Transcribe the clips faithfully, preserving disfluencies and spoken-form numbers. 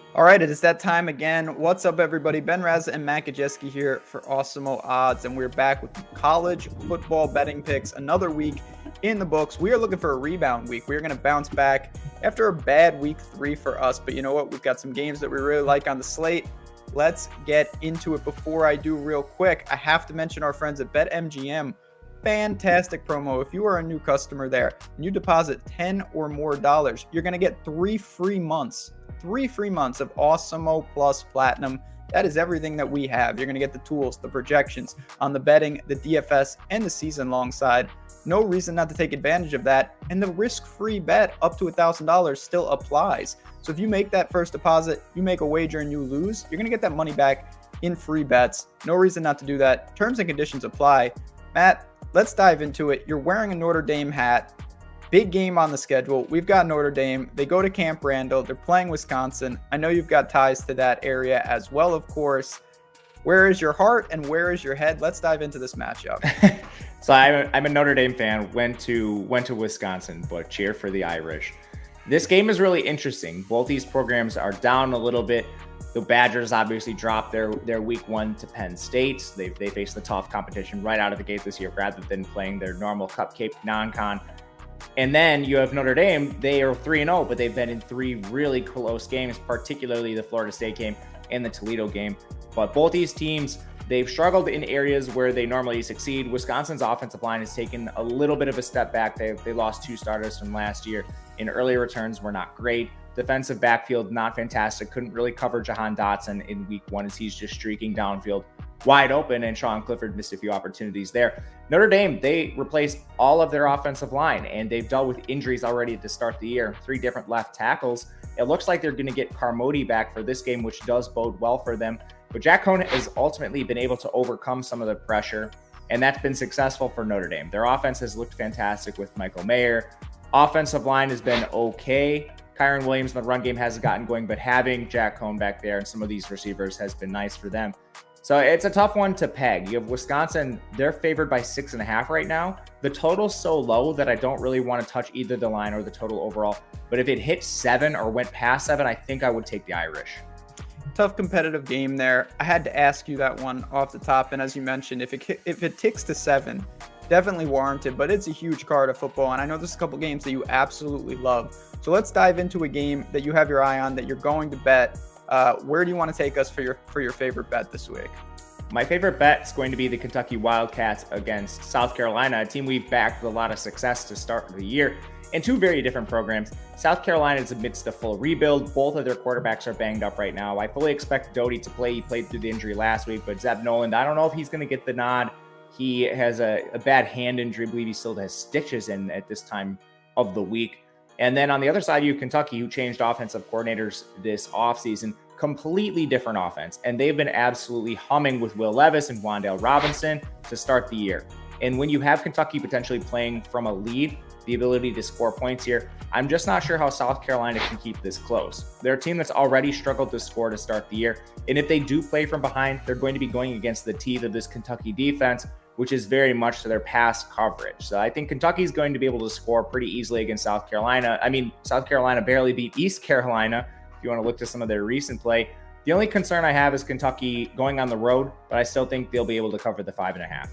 All right, it is that time again. What's up, everybody? Ben Raza and Matt Kajeski here for Awesemo Odds, and we're back with college football betting picks. Another week in the books. We are looking for a rebound week. We're going to bounce back after a bad week three for us, but you know what? We've got some games that we really like on the slate. Let's get into it. Before I do, real quick, I have to mention our friends at BetMGM. Fantastic promo. If you are a new customer there and you deposit ten or more dollars, you're going to get three free months. Three free months of Awesemo Plus Platinum. That is everything that we have. You're going to get the tools, the projections on the betting, the D F S, and the season long side. No reason not to take advantage of that. And the risk-free bet up to one thousand dollars still applies. So if you make that first deposit, you make a wager and you lose, you're going to get that money back in free bets. No reason not to do that. Terms and conditions apply. Matt, let's dive into it. You're wearing a Notre Dame hat. Big game on the schedule. We've got Notre Dame. They go to Camp Randall. They're playing Wisconsin. I know you've got ties to that area as well, of course. Where is your heart and where is your head? Let's dive into this matchup. So I'm a, I'm a Notre Dame fan. Went to went to Wisconsin, but cheer for the Irish. This game is really interesting. Both these programs are down a little bit. The Badgers obviously dropped their, their week one to Penn State. They they faced the tough competition right out of the gate this year rather than playing their normal cupcake non-con. And then you have Notre Dame. They are three and oh, but they've been in three really close games, particularly the Florida State game and the Toledo game. But both these teams, they've struggled in areas where they normally succeed. Wisconsin's offensive line has taken a little bit of a step back. They they lost two starters from last year, and early returns were not great. Defensive backfield, not fantastic. Couldn't really cover Jahan Dotson in week one as he's just streaking downfield wide open, and Sean Clifford missed a few opportunities there. Notre Dame, they replaced all of their offensive line, and they've dealt with injuries already to start the year. Three different left tackles. It looks like they're going to get Carmody back for this game, which does bode well for them. But Jack Coan has ultimately been able to overcome some of the pressure, and that's been successful for Notre Dame. Their offense has looked fantastic with Michael Mayer. Offensive line has been okay. Kyron Williams in the run game hasn't gotten going, but having Jack Coan back there and some of these receivers has been nice for them. So it's a tough one to peg. You have Wisconsin, they're favored by six and a half right now. The total's so low that I don't really want to touch either the line or the total overall. But if it hit seven or went past seven, I think I would take the Irish. Tough competitive game there. I had to ask you that one off the top. And as you mentioned, if it if it ticks to seven, definitely warranted, but it's a huge card of football. And I know there's a couple games that you absolutely love. So let's dive into a game that you have your eye on, that you're going to bet. Uh, where do you want to take us for your for your favorite bet this week? My favorite bet is going to be the Kentucky Wildcats against South Carolina, a team we've backed with a lot of success to start the year, and two very different programs. South Carolina is amidst a full rebuild. Both of their quarterbacks are banged up right now. I fully expect Doty to play. He played through the injury last week, but Zeb Noland, I don't know if he's going to get the nod. He has a, a bad hand injury. I believe he still has stitches in at this time of the week. And then on the other side, you have Kentucky, who changed offensive coordinators this offseason. Completely different offense. And they've been absolutely humming with Will Levis and Wan'Dale Robinson to start the year. And when you have Kentucky potentially playing from a lead, the ability to score points here, I'm just not sure how South Carolina can keep this close. They're a team that's already struggled to score to start the year. And if they do play from behind, they're going to be going against the teeth of this Kentucky defense, which is very much to their pass coverage. So I think Kentucky is going to be able to score pretty easily against South Carolina. I mean, South Carolina barely beat East Carolina, if you want to look to some of their recent play. The only concern I have is Kentucky going on the road, but I still think they'll be able to cover the five and a half.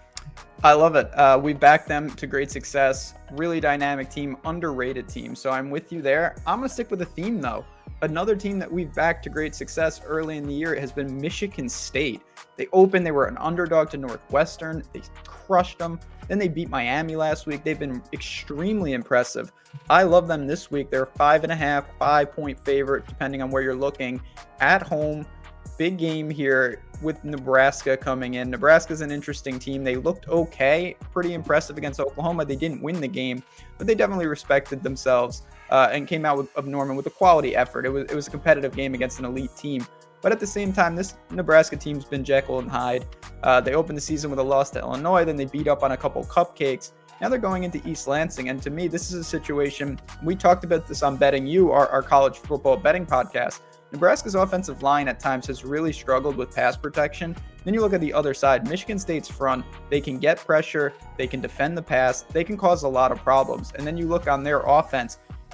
I love it. Uh, we backed them to great success. Really dynamic team, underrated team. So I'm with you there. I'm going to stick with the theme, though. Another team that we've backed to great success early in the year has been Michigan State. They opened, they were an underdog to Northwestern. They crushed them. Then they beat Miami last week. They've been extremely impressive. I love them this week. They're five and a half, five point favorite, depending on where you're looking. At home, big game here with Nebraska coming in. Nebraska's an interesting team. They looked okay, pretty impressive against Oklahoma. They didn't win the game, but they definitely respected themselves uh, and came out with, of Norman with a quality effort. It was, it was a competitive game against an elite team. But at the same time, this Nebraska team's been Jekyll and Hyde. Uh, they opened the season with a loss to Illinois, then they beat up on a couple cupcakes. Now they're going into East Lansing. And to me, this is a situation, we talked about this on Betting You, our, our college football betting podcast. Nebraska's offensive line at times has really struggled with pass protection. Then you look at the other side, Michigan State's front, they can get pressure, they can defend the pass, they can cause a lot of problems. And then you look on their offense,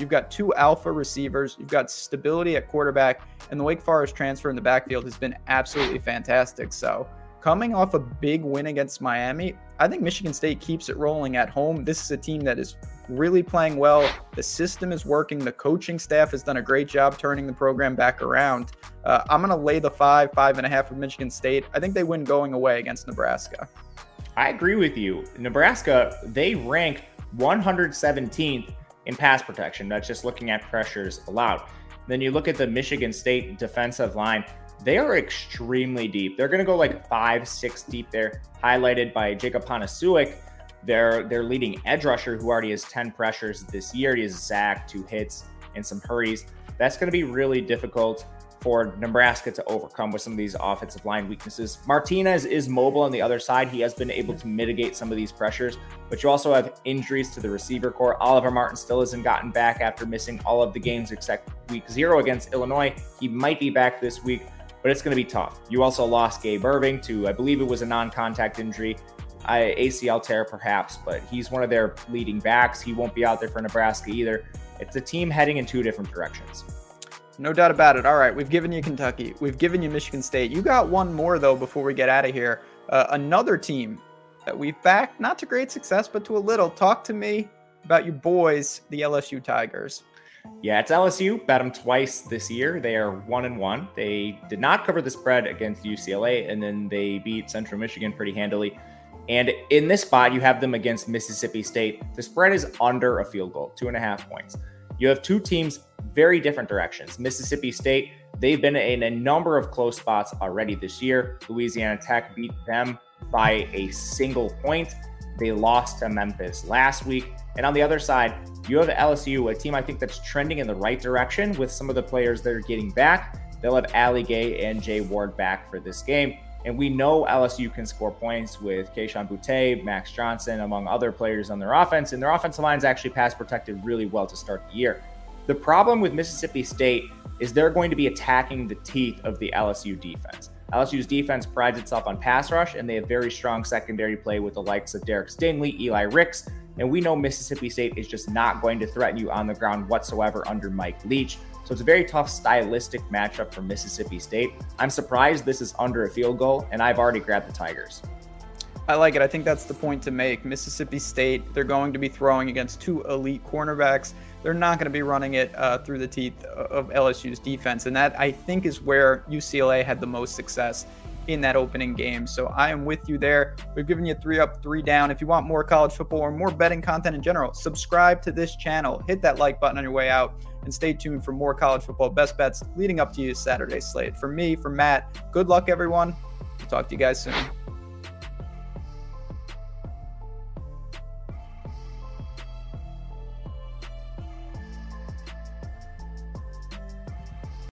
You've got two alpha receivers. You've got stability at quarterback, and the Wake Forest transfer in the backfield has been absolutely fantastic. So coming off a big win against Miami, I think Michigan State keeps it rolling at home. This is a team that is really playing well. The system is working. The coaching staff has done a great job turning the program back around. Uh, I'm going to lay the five, five and a half with Michigan State. I think they win going away against Nebraska. I agree with you. Nebraska, they ranked one hundred seventeenth in pass protection. That's just looking at pressures allowed. Then you look at the Michigan State defensive line. They are extremely deep. They're going to go like five, six deep there, highlighted by Jacob Panasiuk, their, their leading edge rusher, who already has ten pressures this year. He has a sack, two hits, and some hurries. That's going to be really difficult for Nebraska to overcome with some of these offensive line weaknesses. Martinez is mobile on the other side. He has been able to mitigate some of these pressures, but you also have injuries to the receiver core. Oliver Martin still hasn't gotten back after missing all of the games except week zero against Illinois. He might be back this week, but it's going to be tough. You also lost Gabe Irving to, I believe it was a non-contact injury, I, A C L tear perhaps, but he's one of their leading backs. He won't be out there for Nebraska either. It's a team heading in two different directions. No doubt about it. All right, we've given you Kentucky. We've given you Michigan State. You got one more, though, before we get out of here. Uh, another team that we've backed, not to great success, but to a little. Talk to me about your boys, the L S U Tigers. Yeah, it's L S U. Bet them twice this year. They are one and one. They did not cover the spread against U C L A, and then they beat Central Michigan pretty handily. And in this spot, you have them against Mississippi State. The spread is under a field goal, two and a half points. You have two teams, very different directions. Mississippi State, they've been in a number of close spots already this year. Louisiana Tech beat them by a single point. They lost to Memphis last week. And on the other side, you have L S U, a team I think that's trending in the right direction with some of the players that are getting back. They'll have Ali Gay and Jay Ward back for this game. And we know L S U can score points with Keishon Butte, Max Johnson, among other players on their offense. And their offensive line is actually pass protected really well to start the year. The problem with Mississippi State is they're going to be attacking the teeth of the L S U defense. L S U's defense prides itself on pass rush, and they have very strong secondary play with the likes of Derek Stingley, Eli Ricks. And we know Mississippi State is just not going to threaten you on the ground whatsoever under Mike Leach. So it's a very tough stylistic matchup for Mississippi State. I'm surprised this is under a field goal, and I've already grabbed the Tigers. I like it. I think that's the point to make. Mississippi State, they're going to be throwing against two elite cornerbacks. They're not going to be running it uh, through the teeth of L S U's defense. And that, I think, is where U C L A had the most success in that opening game. So I am with you there. We've given you three up, three down. If you want more college football or more betting content in general, subscribe to this channel. Hit that like button on your way out and stay tuned for more college football best bets leading up to you Saturday slate. For me, for Matt, good luck, everyone. We'll talk to you guys soon.